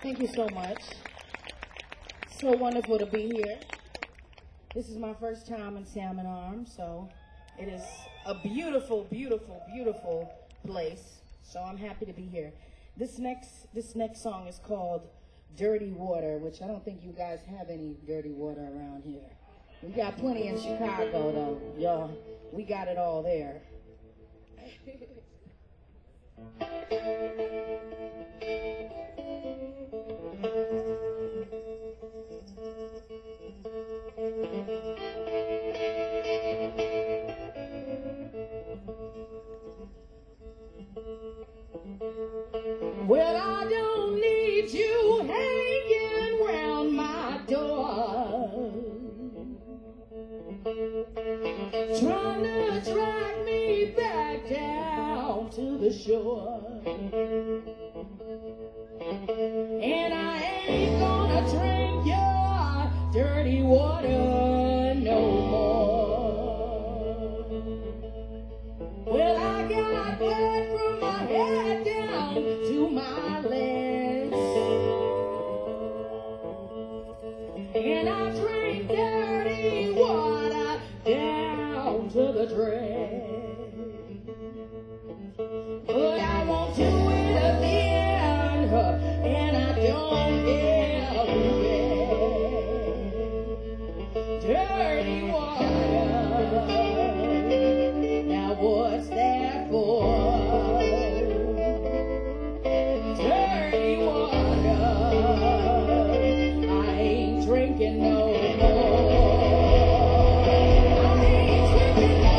Thank you so much. So wonderful to be here. This is my first time in Salmon Arms, so it is a beautiful, beautiful, beautiful place. So I'm happy to be here. This next song is called Dirty Water, which I don't think you guys have any dirty water around here. We got plenty in Chicago, though. Y'all, we got it all there. Well, I don't need you hanging round my door, trying to drag me back down to the shore. And I ain't gonna drink your dirty water no more. Well, I got blood from my head down to my legs, and I drink dirty water down to the dregs. But I won't do it again, and I don't give a dirty water. Now what's that for? Dirty water. I ain't drinking no more. I ain't drinking no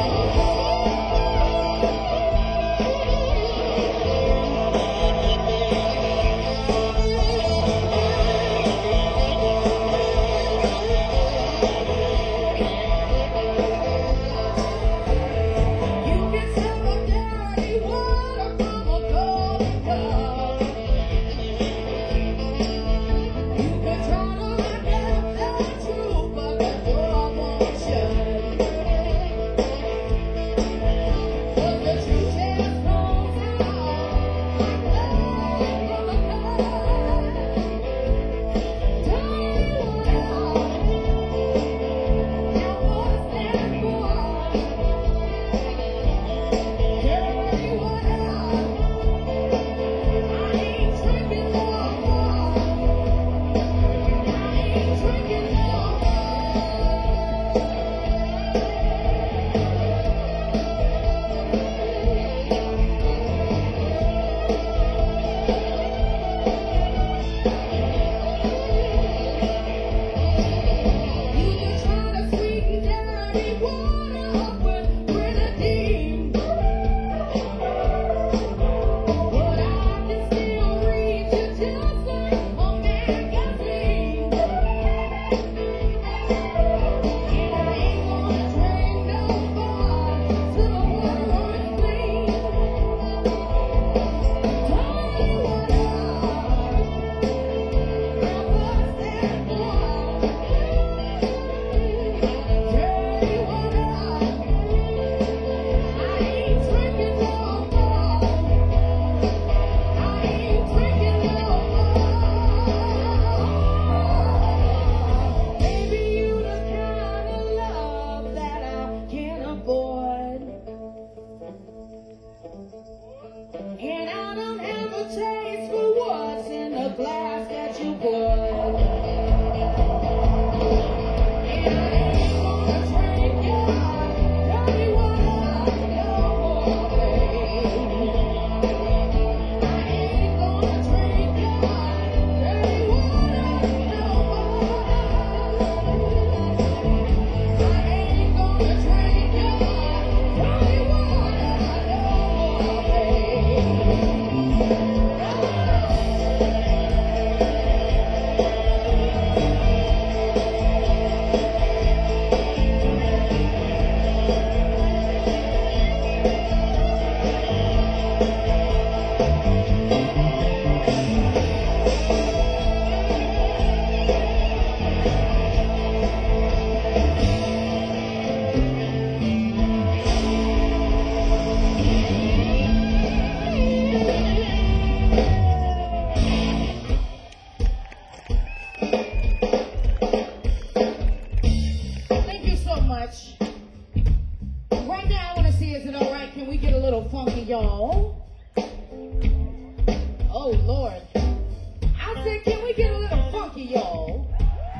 Oh, Lord. I said, can we get a little funky, y'all?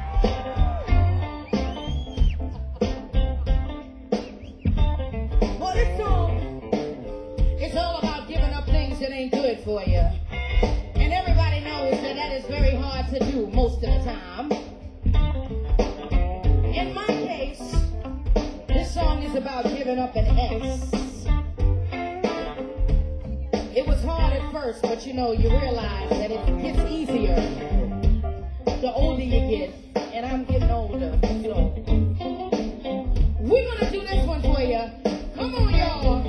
Well, this song is all about giving up things that ain't good for you. And everybody knows that that is very hard to do most of the time. In my case, this song is about giving up an ex. It was hard at first, but you know, you realize that it gets easier the older you get, and I'm getting older, so we're gonna do this one for you. Come on, y'all.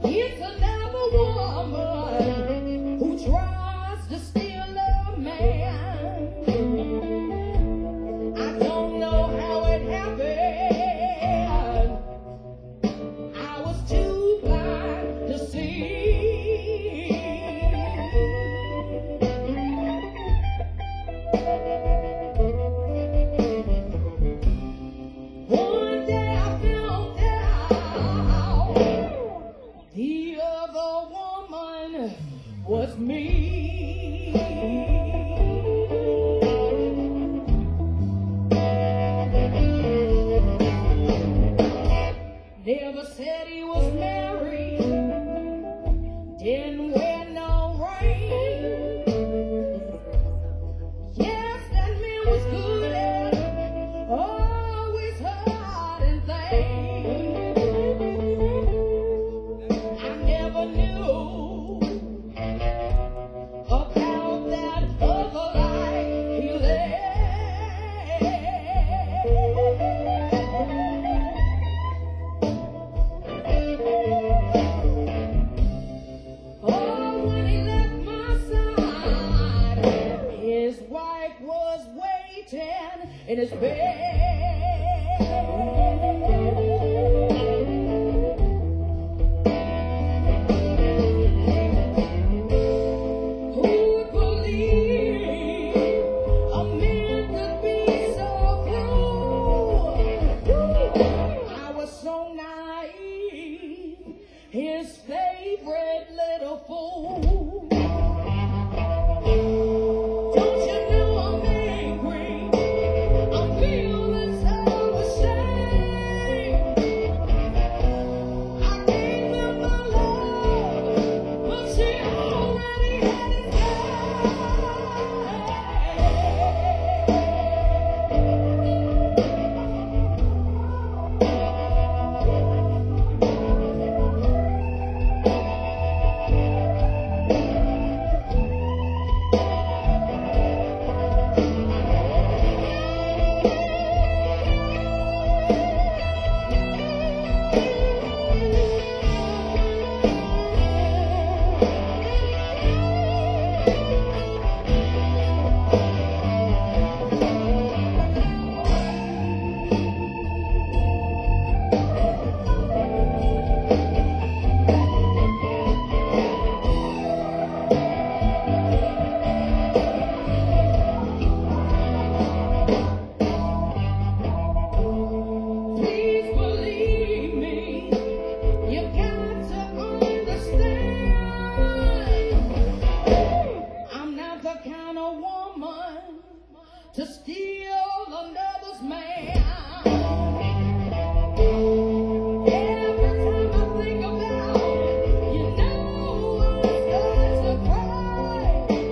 It's another woman who tries to steal a man. I don't know how it happened. I was too blind to see. One day I found out the other woman was me. Never said he was married, didn't wear no ring. Yes, that man was good at always hiding things. I never knew about that other life he led. Oh, when he left my side, his wife was waiting in his bed. Who would believe a man could be so cruel? I was so naive, his favorite little fool. Don't you know I'm angry? I'm feeling so ashamed. I gave him my love, but she already had it Please believe me, you got to understand. I'm not the kind of woman to steal another's man. Every time I think about it, you know I start to cry.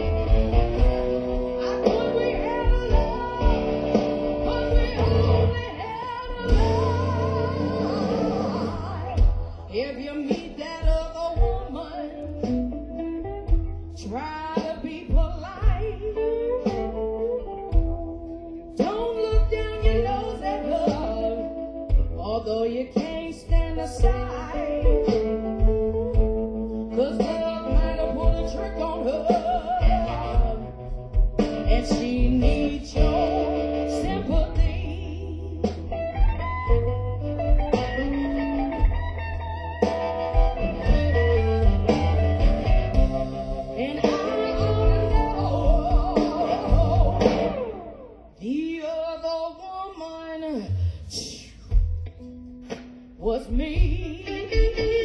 I thought we had love, but we only had a lie. If you meet that other woman, try to be polite. Don't look down your nose at her, although you can't stand the sight. 'Cause love might have put a trick on her, and she needs your sympathy. And I ought to know the other woman was me.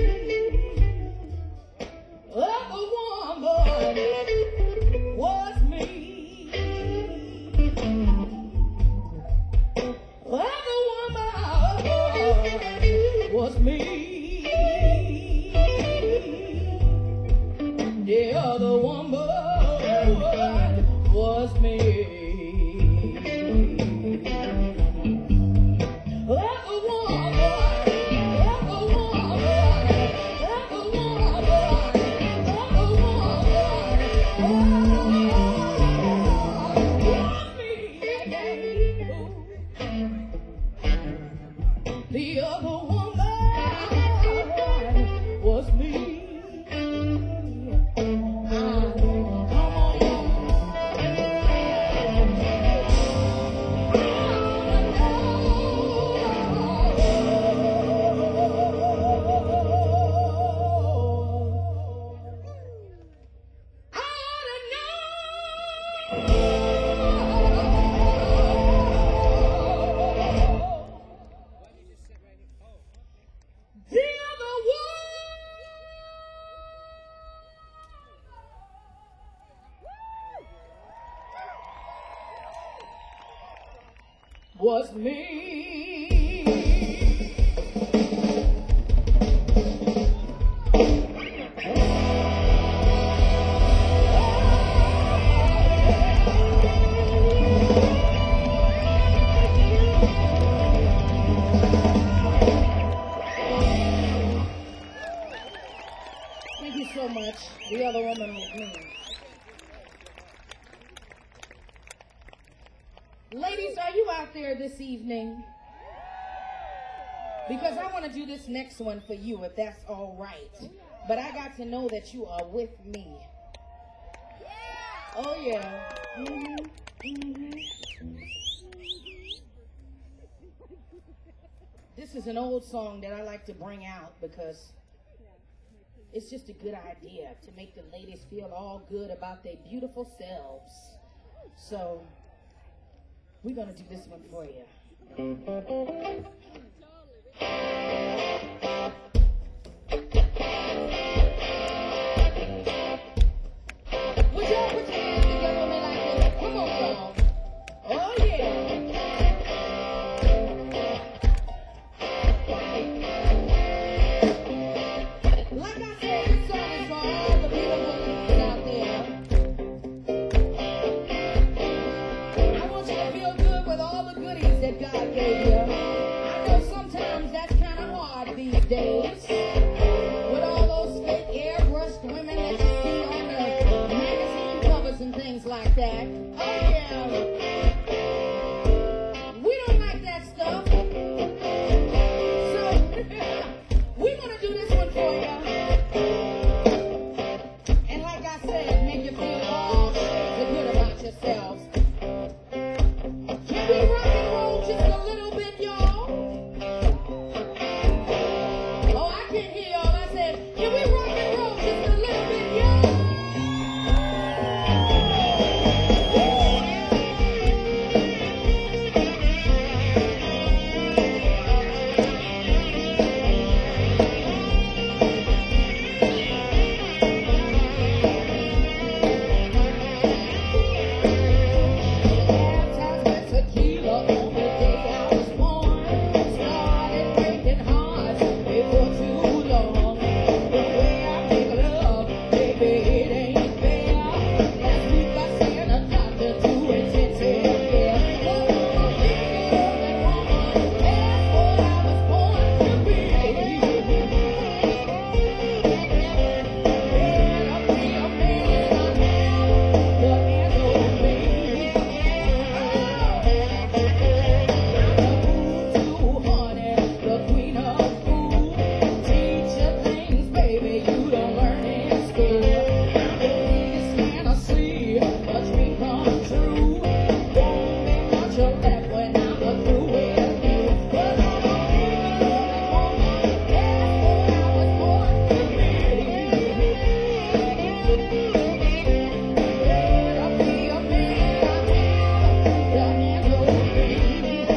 was me. Thank you so much. The other woman was me. Ladies, are you out there this evening? Because I want to do this next one for you, if that's all right. But I got to know that you are with me. Oh, yeah. This is an old song that I like to bring out because it's just a good idea to make the ladies feel all good about their beautiful selves. So we're going to do this one for you. Would y'all put your hands together with me like this? Come on, y'all. Oh, yeah. Like I said, this song is for all the beautiful ladies out there. I want you to feel good with all the goodies that God gave you. I know sometimes that's kind of hard these days. With all those fake airbrushed women that you see on the magazine covers and things like that. Oh yeah. We don't like that stuff. So we're gonna do this one for you. And like I said, make you feel all shades of good about yourselves. Can we rock and roll just a little bit, y'all? Oh, I can hear y'all. I said, can we rock and roll just a little bit, y'all? Baptized with tequila on the day I was born. Started breaking hearts before too long. The way I make love, baby, it ain't fair. Last week I seen a doctor to intensive care. But I'm a big loving woman, that's what I was born to be. Better be a man I am, the end of me. The queen of food, teach you things, baby, you don't learn in school. I'm the biggest man I see, a dream come true. Won't be much of that when I'm through with you. But I'm a big loving woman, that's what I was born to be. Better be a man I am, the end of me.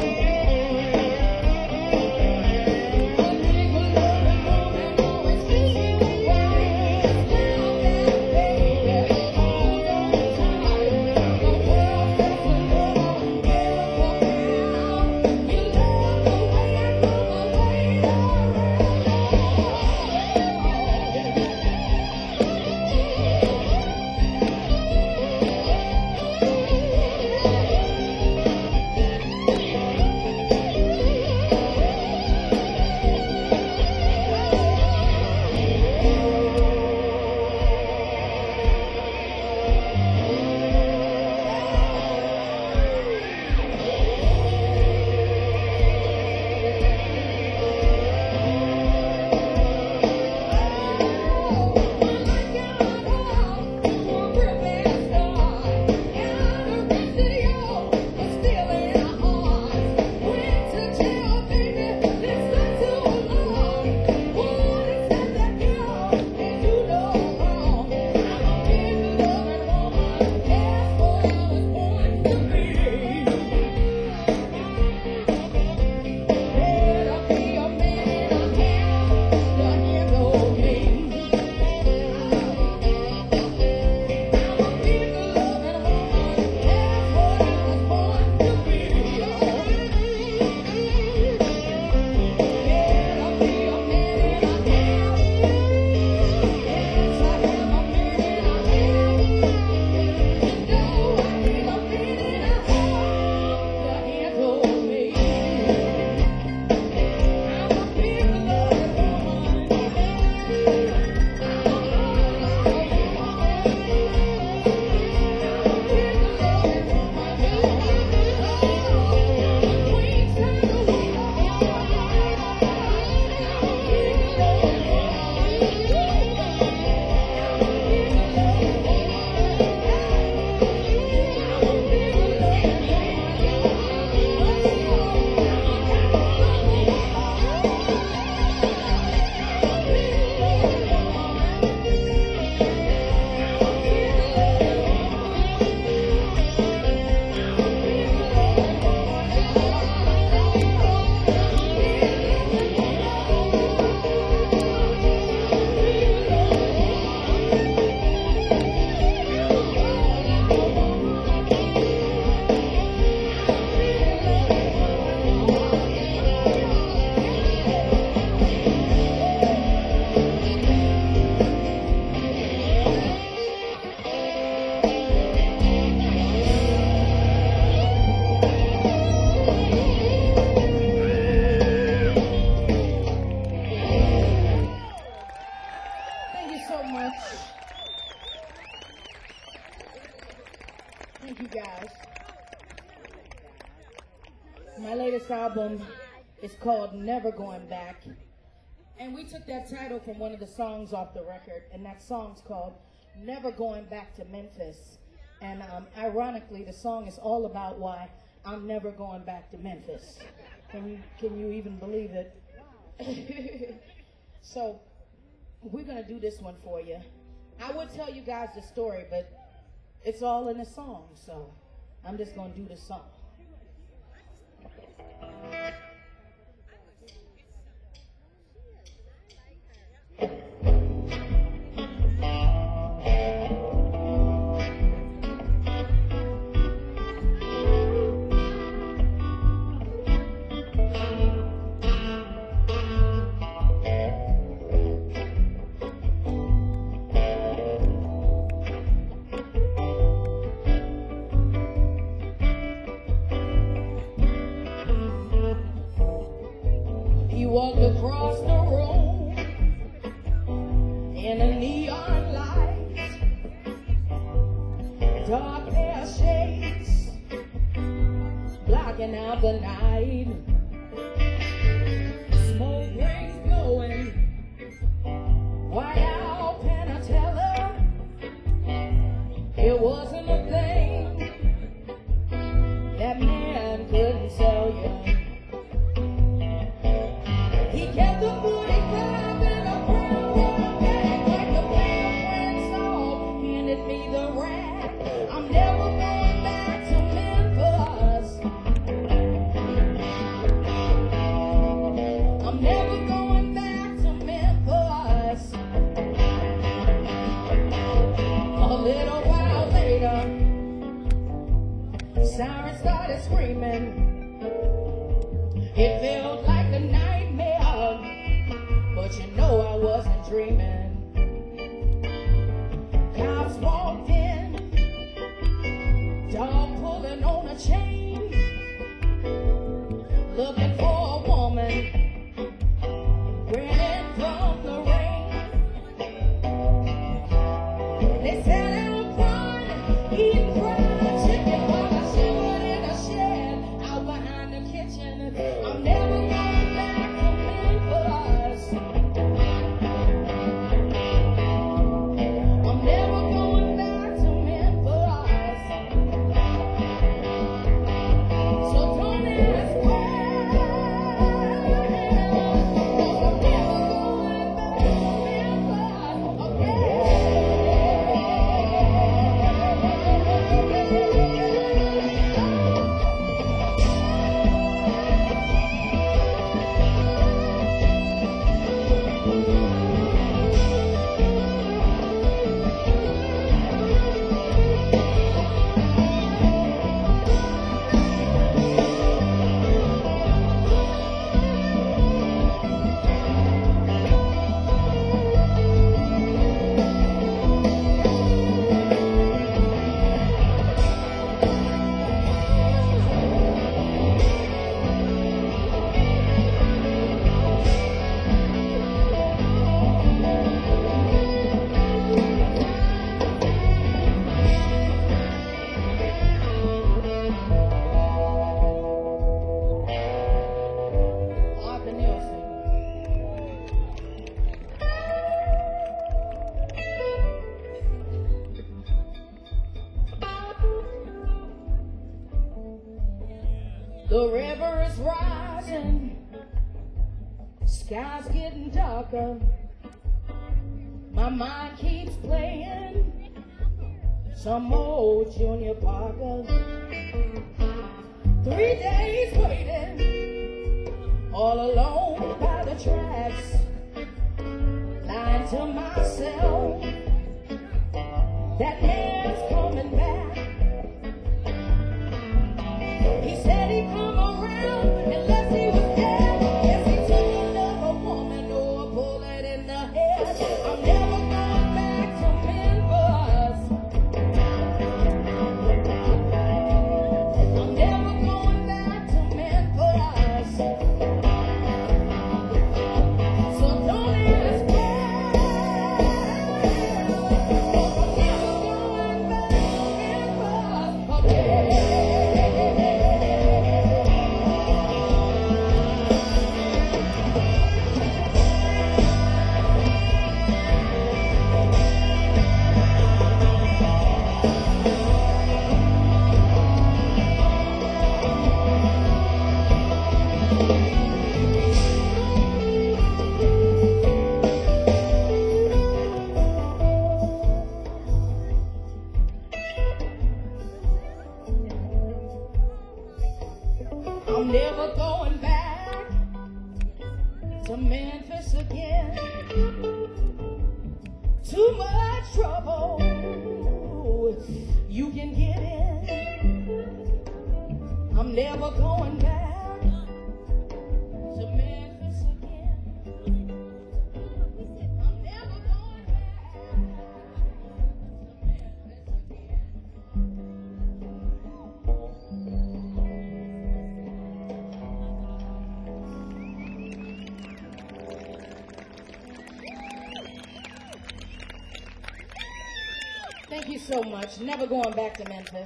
much. Thank you guys. My latest album is called Never Going Back. And we took that title from one of the songs off the record, and that song's called Never Going Back to Memphis. And ironically, the song is all about why I'm never going back to Memphis. Can you even believe it? So we're gonna do this one for you. I would tell you guys the story, but it's all in the song, so I'm just gonna do the song. Walked across the room in a neon light, dark hair shades blocking out the night, smoke rings blowing, white out Panatella. It wasn't a thing that man couldn't sell you. Kept the booty clap in a brown rubber bag like the band friend song handed me the rag. I'm never going back to Memphis. I'm never going back to Memphis. A little while later, sirens started screaming. It felt like the night. But you know I wasn't dreaming. Cops walked in, dog pulling on a chain, looking for a woman, grinning from the rain. They sat out front, eating fried chicken while I shivered in a shed out behind the kitchen. I'm never going back to Memphis. The river is rising, sky's getting darker. My mind keeps playing some old Junior Parker. 3 days waiting, all alone by the tracks, lying to myself, that man's coming back. He said he'd come around unless he was dead. Yes, he took another woman or a bullet in the head. I'm never going back to Memphis. I'm never going back to Memphis. So don't ask why. too much trouble. You can get in. I'm never going back to Memphis again. I'm never going back to Memphis again. Thank you so much. Never going back to Memphis.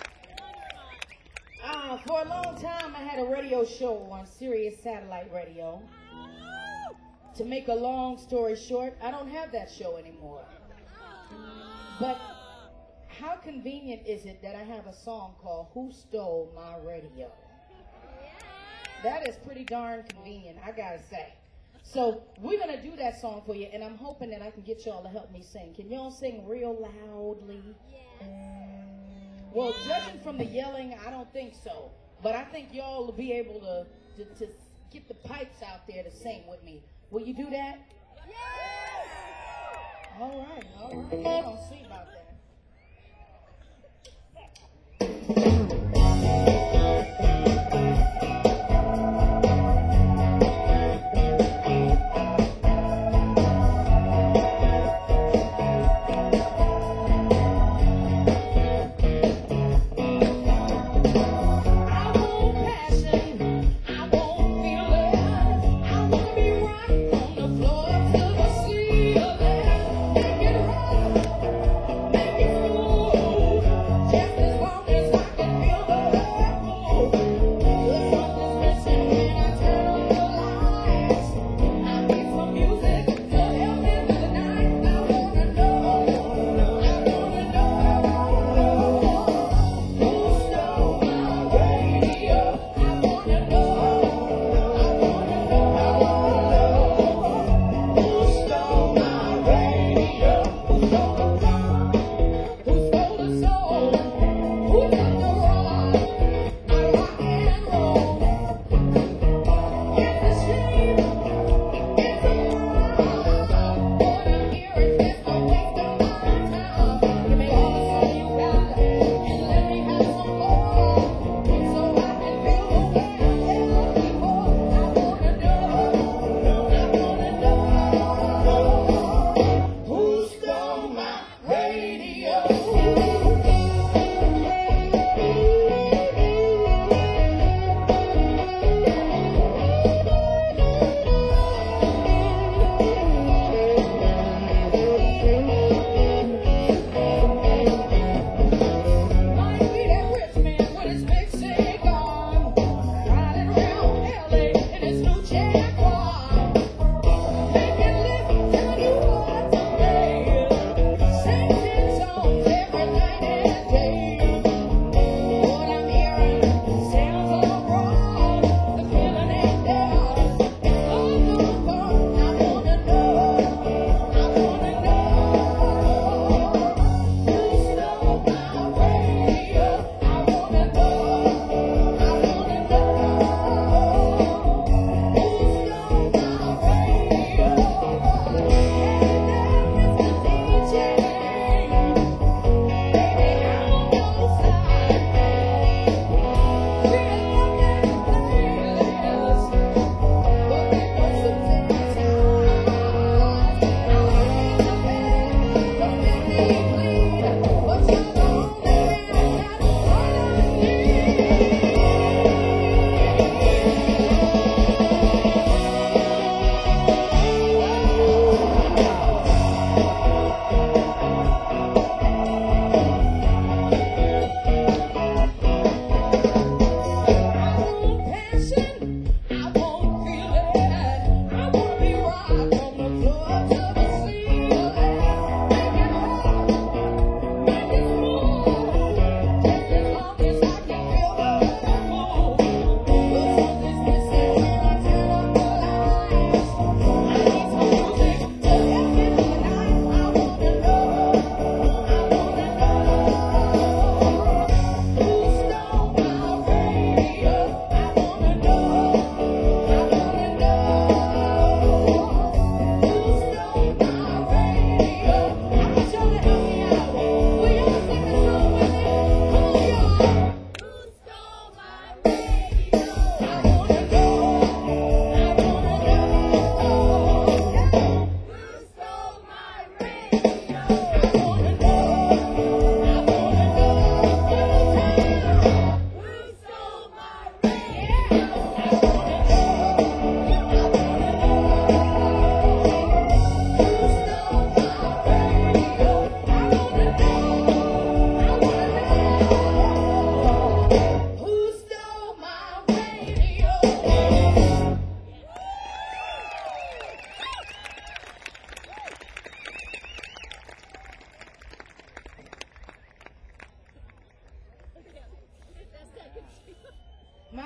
For a long time, I had a radio show on Sirius Satellite Radio. To make a long story short, I don't have that show anymore. But how convenient is it that I have a song called Who Stole My Radio? That is pretty darn convenient, I gotta say. So we're going to do that song for you, and I'm hoping that I can get y'all to help me sing. Can y'all sing real loudly? Well, judging from the yelling, I don't think so. But I think y'all will be able to get the pipes out there to sing with me. Will you do that? Yeah! All right. We're going to see about that.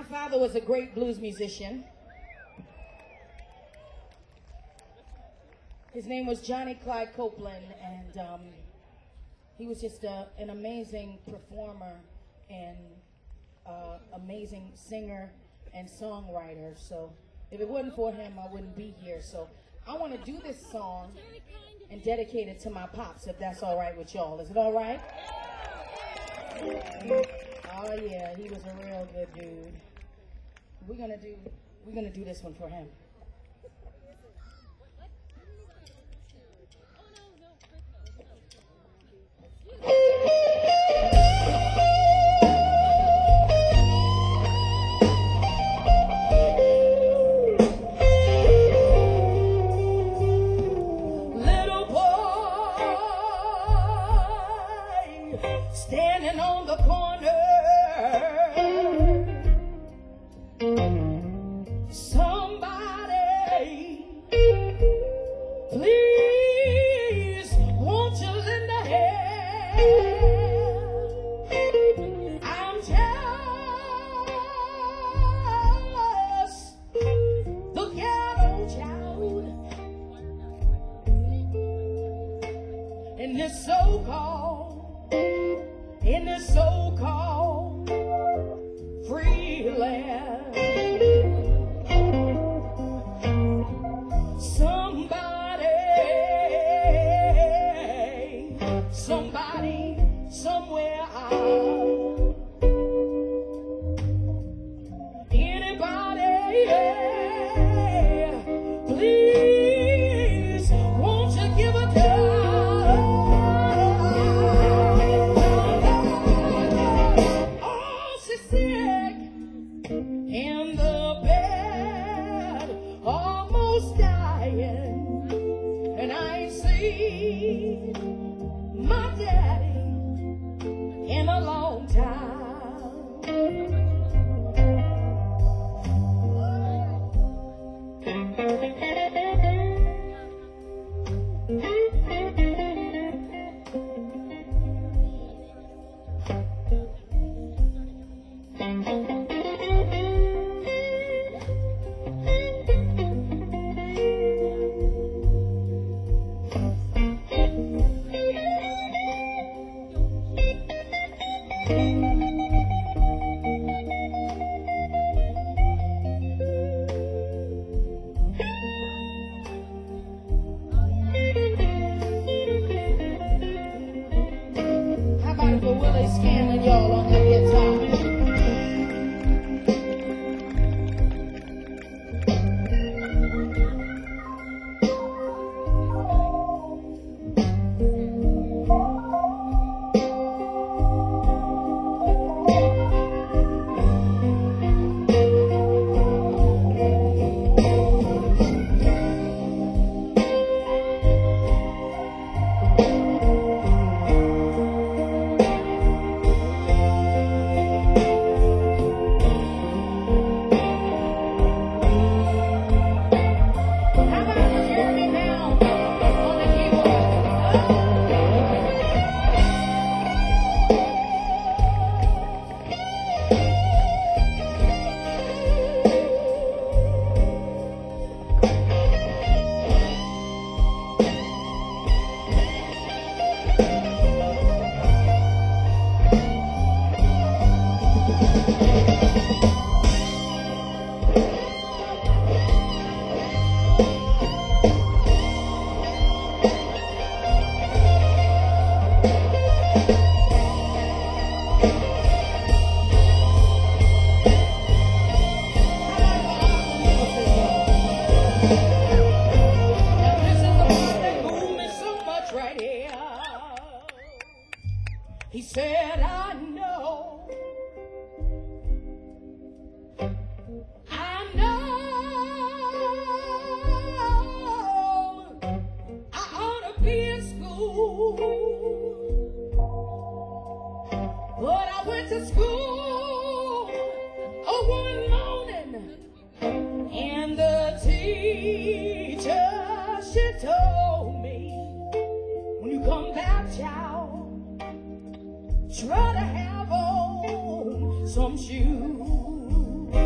father was a great blues musician. His name was Johnny Clyde Copeland, and he was just an amazing performer and amazing singer and songwriter. So if it wasn't for him, I wouldn't be here. So I want to do this song and dedicate it to my pops, if that's all right with y'all. Is it all right? Oh yeah, he was a real good dude. We're gonna do this one for him. Little boy standing on the corner, somebody please won't you lend a hand? I'm just the ghetto child in this so-called free land. Somebody, somewhere out. Anybody, please, won't you give a dime? Oh, she's sick in the bed, almost dying, and I ain't seen my daddy in a long time. How about for Willie Scanlon, y'all, on the guitar? He said, I know I ought to be in school, but I went to school one morning, and the teacher, she told me, when you come back, child, try to have on some shoes.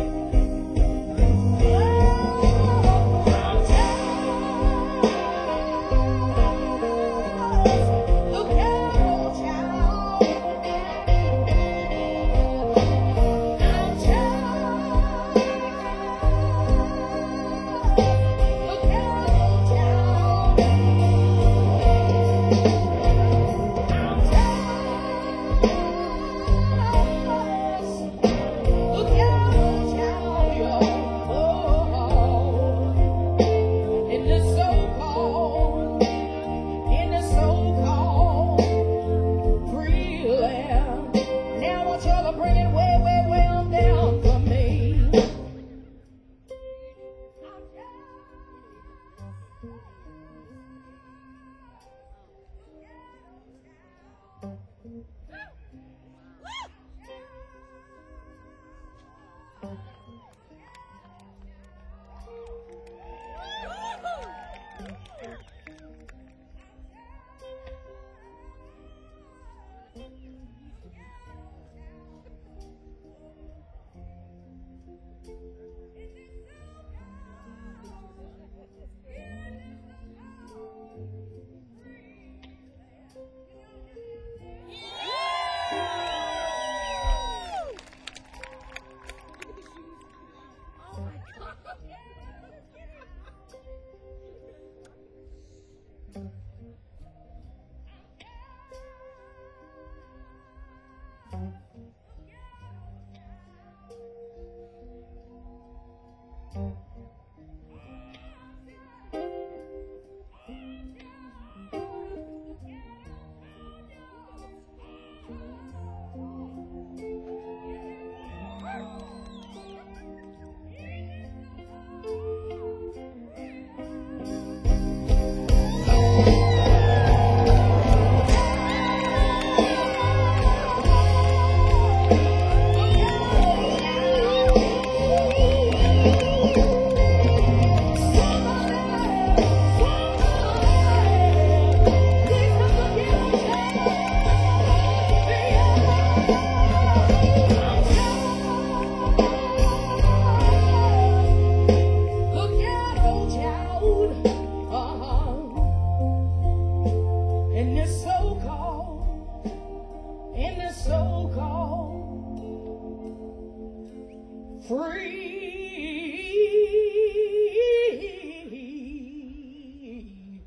Free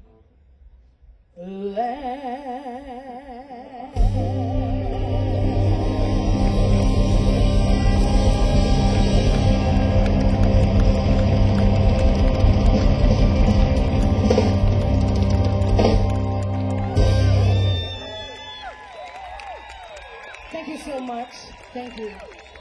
land. Thank you so much. Thank you.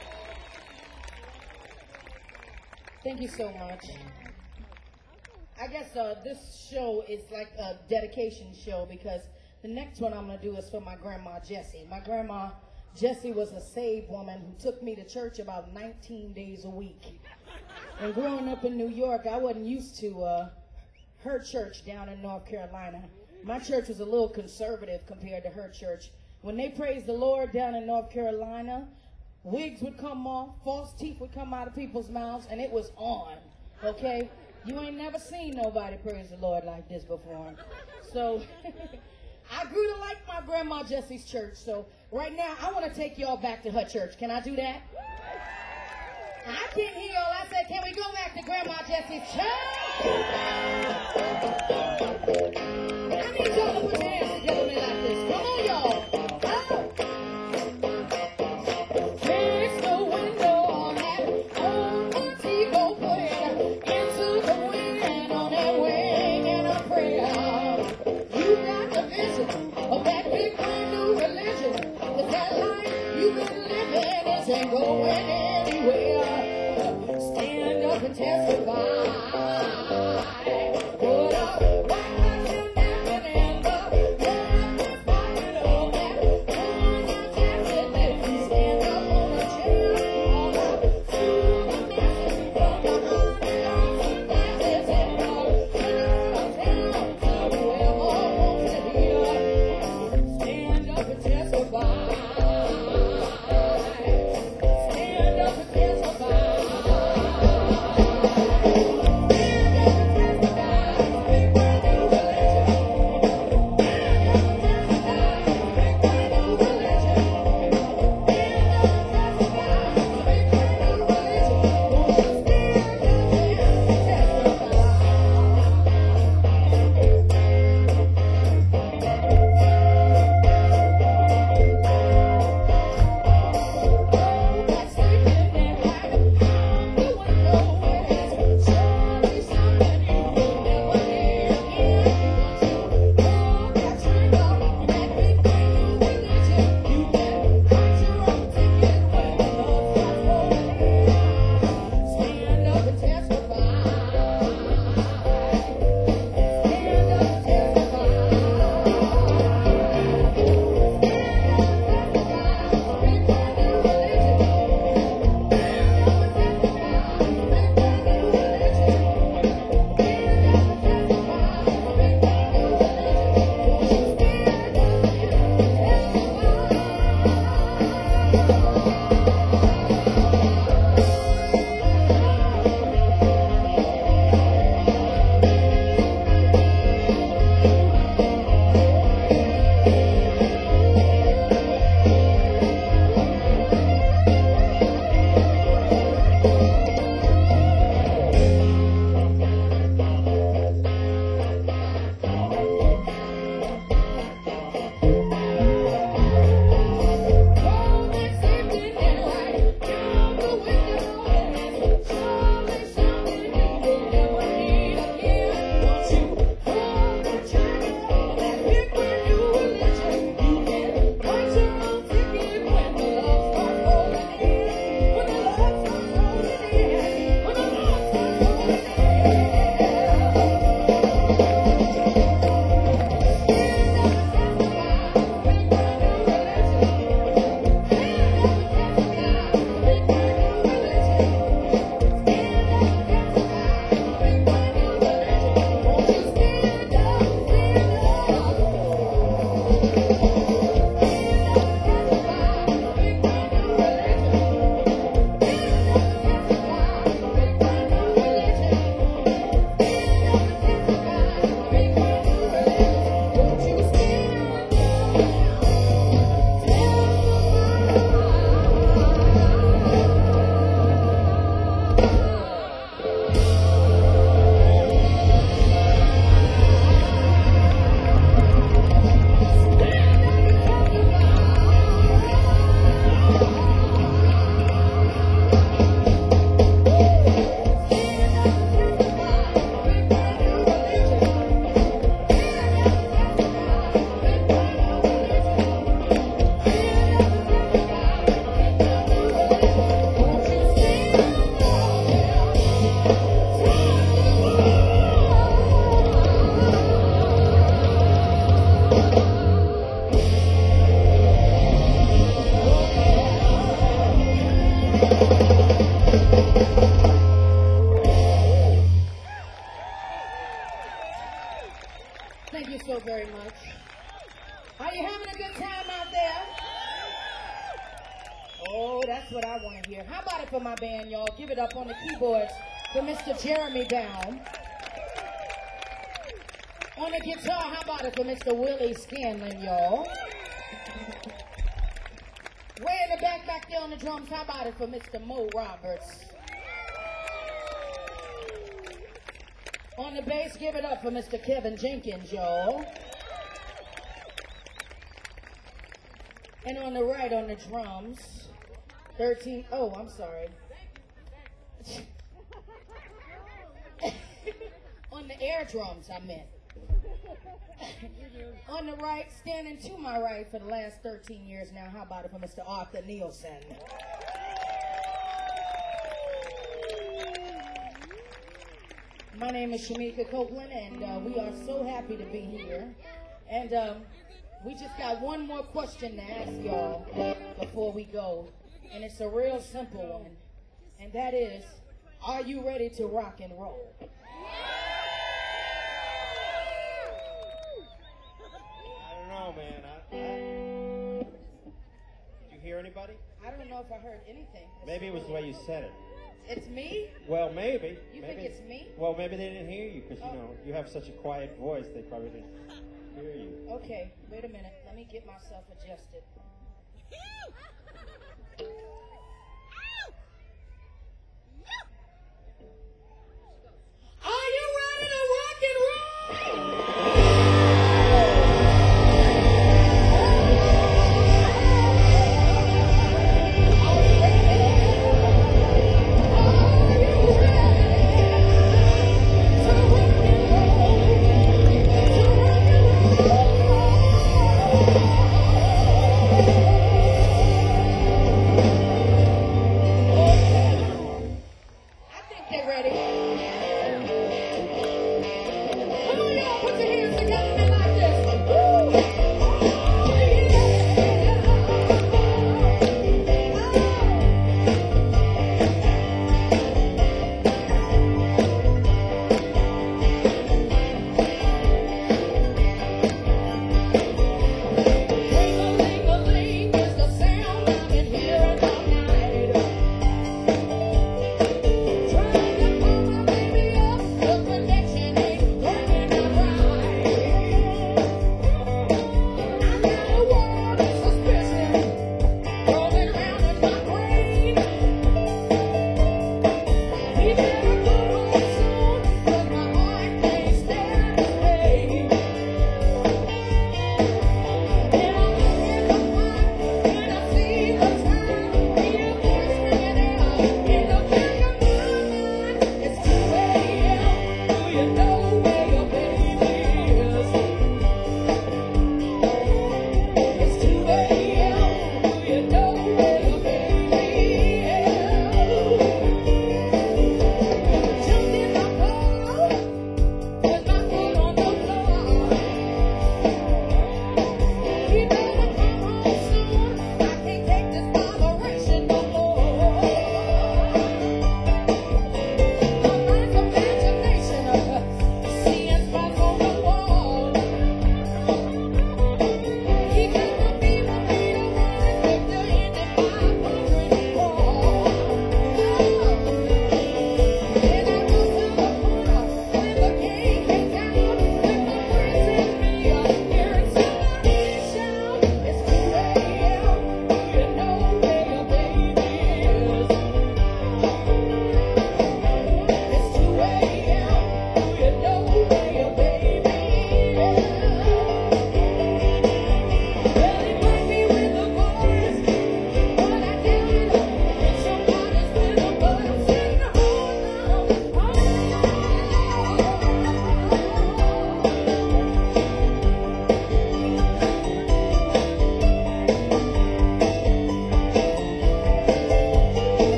Thank you so much. I guess this show is like a dedication show because the next one I'm going to do is for my grandma Jessie. My grandma Jessie was a saved woman who took me to church about 19 days a week. And growing up in New York, I wasn't used to her church down in North Carolina. My church was a little conservative compared to her church. When they praised the Lord down in North Carolina, wigs would come off, false teeth would come out of people's mouths, and it was on, okay? You ain't never seen nobody praise the Lord like this before. So I grew to like my grandma Jessie's church. So right now, I want to take y'all back to her church. Can I do that? I can't hear y'all. I said, can we go back to Grandma Jessie's church? I need y'all to put your hands together with me like this. Come on, y'all. Fix the window on that old Montego, put it into the wind on that wing and a prayer. You got the vision of that big brand new religion, but that life you've been living isn't going anywhere. Stand up and testify. Put up white lights in that Thank you so very much. Are you having a good time out there? Oh, that's what I want to hear. How about it for my band, y'all? Give it up on the keyboards for Mr. Jeremy Baum. On the guitar, how about it for Mr. Willie Scanlon, y'all? Way in the back there on the drums, how about it for Mr. Mo Roberts? On the bass, give it up for Mr. Kevin Jenkins, y'all. And on the right, on the drums, 13, oh, I'm sorry. On the air drums, I meant. On the right, standing to my right for the last 13 years now, how about it for Mr. Arthur Nielsen? My name is Shamika Copeland, and we are so happy to be here. And we just got one more question to ask y'all before we go. And it's a real simple one. And that is, are you ready to rock and roll? I don't know, man. Did you hear anybody? I don't know if I heard anything. Maybe it was the way you said it. It's me? Well, maybe. You maybe. think it's me? Well, maybe they didn't hear you because, you have such a quiet voice, they probably didn't hear you. Okay, wait a minute. Let me get myself adjusted. Are you ready to rock and roll?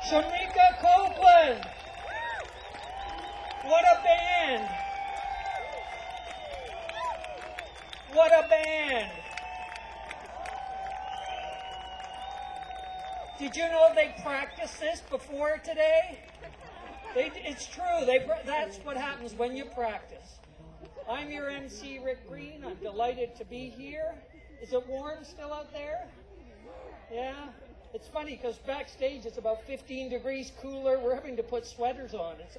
Shamika Copeland. What a band. What a band. Did you know they practiced this before today? It's true. That's what happens when you practice. I'm your MC, Rick Green. I'm delighted to be here. Is it warm still out there? Yeah? It's funny because backstage it's about 15 degrees cooler. We're having to put sweaters on. It's